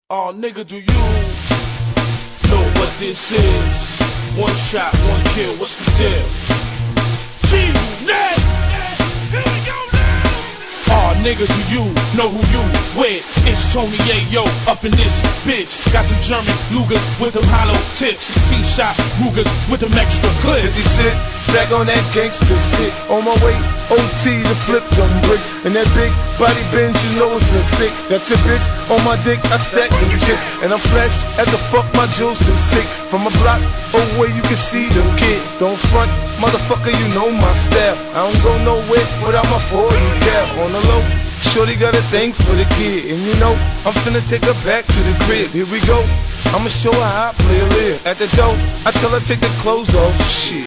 Oh, nigga, do you know what this is? One shot, one kill, what's the deal? G-Net! Here we go now! Oh, nigga, do you know who you with? It's Tony Ayo up in this bitch. Got them German Lugers with them hollow tips. 16-shot Rugers with them extra clips. 50 Cent, back on that gangster shit. On my way, OT to flip them bricks. And that big body bend, you know it's a 6. Got your bitch on my dick, I stack them chips. And I'm flash as a fuck, my juice is sick. From a block away, you can see them kid. Don't front, motherfucker, you know my style. I don't go nowhere without my 40 cap. On the low, shorty got a thing for the kid. And you know, I'm finna take her back to the crib. Here we go, I'ma show her how I play a live. At the door, I tell her take the clothes off. Shit.